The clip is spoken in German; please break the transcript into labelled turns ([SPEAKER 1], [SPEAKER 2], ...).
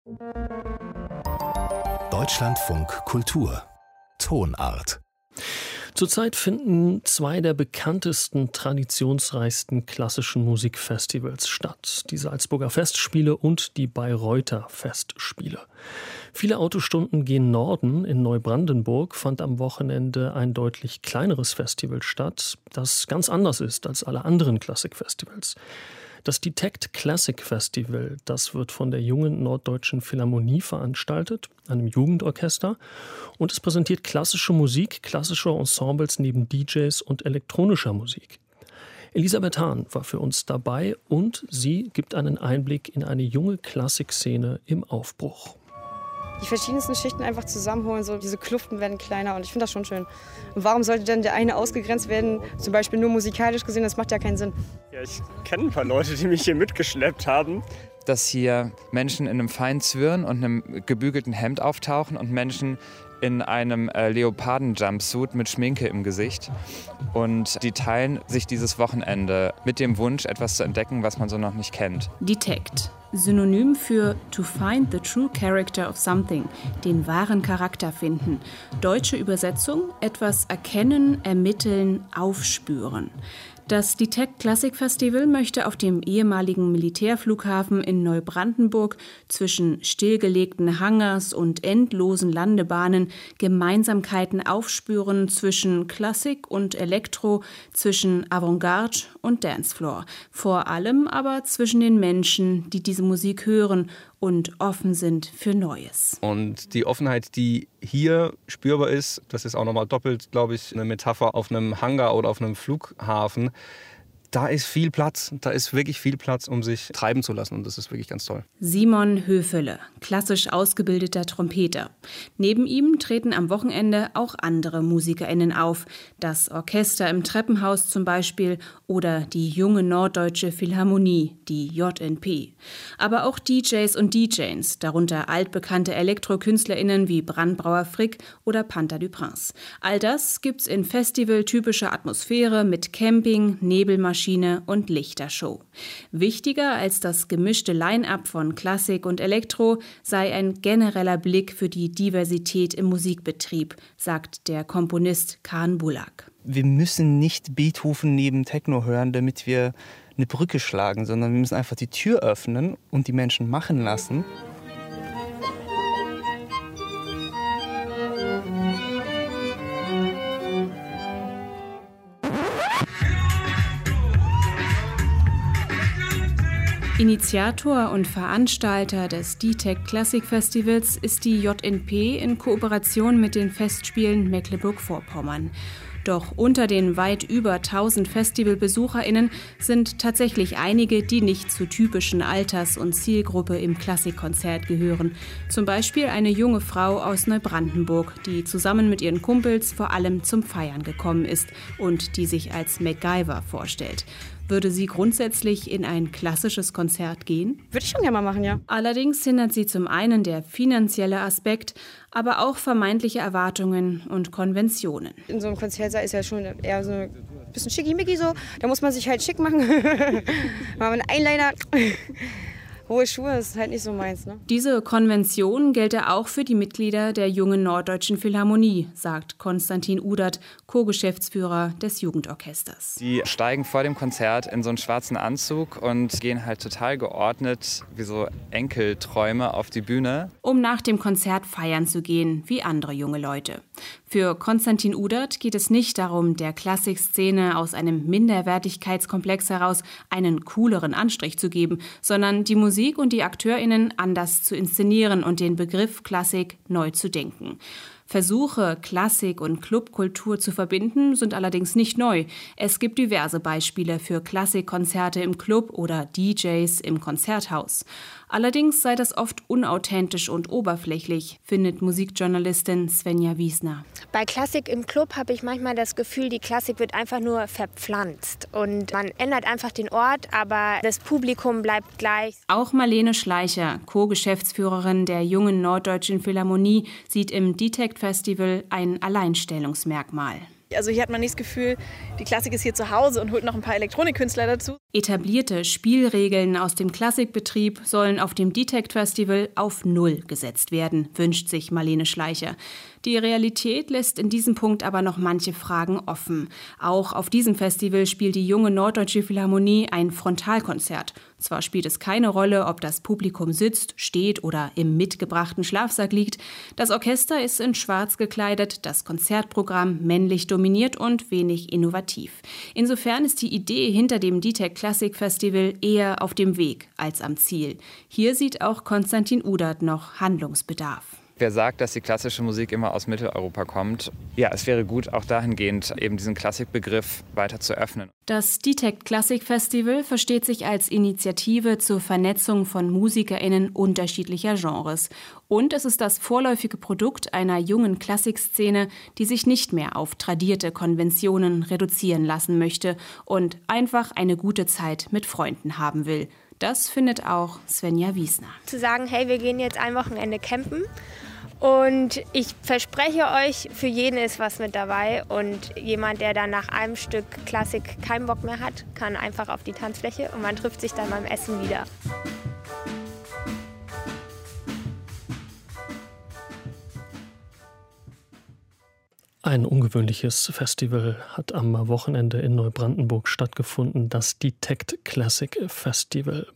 [SPEAKER 1] Deutschlandfunk Kultur Tonart.
[SPEAKER 2] Zurzeit finden zwei der bekanntesten, traditionsreichsten klassischen Musikfestivals statt. Die Salzburger Festspiele und die Bayreuther Festspiele. Viele Autostunden gen Norden. In Neubrandenburg fand am Wochenende ein deutlich kleineres Festival statt, das ganz anders ist als alle anderen Klassikfestivals. Das Detect Classic Festival, das wird von der Jungen Norddeutschen Philharmonie veranstaltet, einem Jugendorchester. Und es präsentiert klassische Musik, klassische Ensembles neben DJs und elektronischer Musik. Elisabeth Hahn war für uns dabei und sie gibt einen Einblick in eine junge Klassikszene im Aufbruch.
[SPEAKER 3] Die verschiedensten Schichten einfach zusammenholen, so diese Kluften werden kleiner und ich finde das schon schön. Und warum sollte denn der eine ausgegrenzt werden, zum Beispiel nur musikalisch gesehen, das macht ja keinen Sinn.
[SPEAKER 4] Ja, ich kenne ein paar Leute, die mich hier mitgeschleppt haben.
[SPEAKER 5] Dass hier Menschen in einem feinen Zwirn und einem gebügelten Hemd auftauchen und Menschen in einem Leoparden-Jumpsuit mit Schminke im Gesicht. Und die teilen sich dieses Wochenende mit dem Wunsch, etwas zu entdecken, was man so noch nicht kennt.
[SPEAKER 6] Detect. Synonym für to find the true character of something, den wahren Charakter finden. Deutsche Übersetzung: etwas erkennen, ermitteln, aufspüren. Das Detect Classic Festival möchte auf dem ehemaligen Militärflughafen in Neubrandenburg zwischen stillgelegten Hangars und endlosen Landebahnen Gemeinsamkeiten aufspüren zwischen Klassik und Elektro, zwischen Avantgarde und Dancefloor. Vor allem aber zwischen den Menschen, die diese Musik hören und offen sind für Neues.
[SPEAKER 7] Und die Offenheit, die hier spürbar ist, das ist auch nochmal doppelt, glaube ich, eine Metapher auf einem Hangar oder auf einem Flughafen. Da ist viel Platz, da ist wirklich viel Platz, um sich treiben zu lassen und das ist wirklich ganz toll.
[SPEAKER 6] Simon Höfele, klassisch ausgebildeter Trompeter. Neben ihm treten am Wochenende auch andere MusikerInnen auf. Das Orchester im Treppenhaus zum Beispiel oder die Junge Norddeutsche Philharmonie, die JNP. Aber auch DJs und DJs, darunter altbekannte ElektrokünstlerInnen wie Brandbrauer Frick oder Panther du Prince. All das gibt's in festivaltypischer Atmosphäre mit Camping, Nebelmaschinen und Lichtershow. Wichtiger als das gemischte Line-up von Klassik und Elektro sei ein genereller Blick für die Diversität im Musikbetrieb, sagt der Komponist Kaan Bullak.
[SPEAKER 8] Wir müssen nicht Beethoven neben Techno hören, damit wir eine Brücke schlagen, sondern wir müssen einfach die Tür öffnen und die Menschen machen lassen.
[SPEAKER 6] Initiator und Veranstalter des Detect Classic Festivals ist die JNP in Kooperation mit den Festspielen Mecklenburg-Vorpommern. Doch unter den weit über 1000 FestivalbesucherInnen sind tatsächlich einige, die nicht zur typischen Alters- und Zielgruppe im Klassikkonzert gehören. Zum Beispiel eine junge Frau aus Neubrandenburg, die zusammen mit ihren Kumpels vor allem zum Feiern gekommen ist und die sich als MacGyver vorstellt. Würde sie grundsätzlich in ein klassisches Konzert gehen?
[SPEAKER 3] Würde ich schon gerne mal machen, ja.
[SPEAKER 6] Allerdings hindert sie zum einen der finanzielle Aspekt, aber auch vermeintliche Erwartungen und Konventionen.
[SPEAKER 3] In so einem Konzertsaal ist ja schon eher so ein bisschen schickimicki so. Da muss man sich halt schick machen. Mal einen Eyeliner. Hohe Schuhe ist halt nicht so meins, ne?
[SPEAKER 6] Diese Konvention gelte auch für die Mitglieder der Jungen Norddeutschen Philharmonie, sagt Konstantin Udert, Co-Geschäftsführer des Jugendorchesters.
[SPEAKER 5] Die steigen vor dem Konzert in so einen schwarzen Anzug und gehen halt total geordnet wie so Enkelträume auf die Bühne.
[SPEAKER 6] Um nach dem Konzert feiern zu gehen, wie andere junge Leute. Für Konstantin Udert geht es nicht darum, der Klassikszene aus einem Minderwertigkeitskomplex heraus einen cooleren Anstrich zu geben, sondern die Musik und die AkteurInnen anders zu inszenieren und den Begriff Klassik neu zu denken. Versuche, Klassik und Clubkultur zu verbinden, sind allerdings nicht neu. Es gibt diverse Beispiele für Klassikkonzerte im Club oder DJs im Konzerthaus. Allerdings sei das oft unauthentisch und oberflächlich, findet Musikjournalistin Svenja Wiesner.
[SPEAKER 9] Bei Klassik im Club habe ich manchmal das Gefühl, die Klassik wird einfach nur verpflanzt. Und man ändert einfach den Ort, aber das Publikum bleibt gleich.
[SPEAKER 6] Auch Marlene Schleicher, Co-Geschäftsführerin der Jungen Norddeutschen Philharmonie, sieht im Detect Festival ein Alleinstellungsmerkmal.
[SPEAKER 10] Also hier hat man nicht das Gefühl, die Klassik ist hier zu Hause und holt noch ein paar Elektronikkünstler dazu.
[SPEAKER 6] Etablierte Spielregeln aus dem Klassikbetrieb sollen auf dem DTECT Festival auf Null gesetzt werden, wünscht sich Marlene Schleicher. Die Realität lässt in diesem Punkt aber noch manche Fragen offen. Auch auf diesem Festival spielt die Junge Norddeutsche Philharmonie ein Frontalkonzert. Zwar spielt es keine Rolle, ob das Publikum sitzt, steht oder im mitgebrachten Schlafsack liegt. Das Orchester ist in schwarz gekleidet, das Konzertprogramm männlich dominiert und wenig innovativ. Insofern ist die Idee hinter dem DTECT Classic Festival eher auf dem Weg als am Ziel. Hier sieht auch Konstantin Udert noch Handlungsbedarf.
[SPEAKER 5] Wer sagt, dass die klassische Musik immer aus Mitteleuropa kommt, ja, es wäre gut, auch dahingehend eben diesen Klassikbegriff weiter zu öffnen.
[SPEAKER 6] Das DTECT Classic Festival versteht sich als Initiative zur Vernetzung von MusikerInnen unterschiedlicher Genres. Und es ist das vorläufige Produkt einer jungen Klassikszene, die sich nicht mehr auf tradierte Konventionen reduzieren lassen möchte und einfach eine gute Zeit mit Freunden haben will. Das findet auch Svenja Wiesner.
[SPEAKER 9] Zu sagen, hey, wir gehen jetzt ein Wochenende campen und ich verspreche euch, für jeden ist was mit dabei und jemand, der dann nach einem Stück Klassik keinen Bock mehr hat, kann einfach auf die Tanzfläche und man trifft sich dann beim Essen wieder.
[SPEAKER 2] Ein ungewöhnliches Festival hat am Wochenende in Neubrandenburg stattgefunden, das DTECT Classic Festival.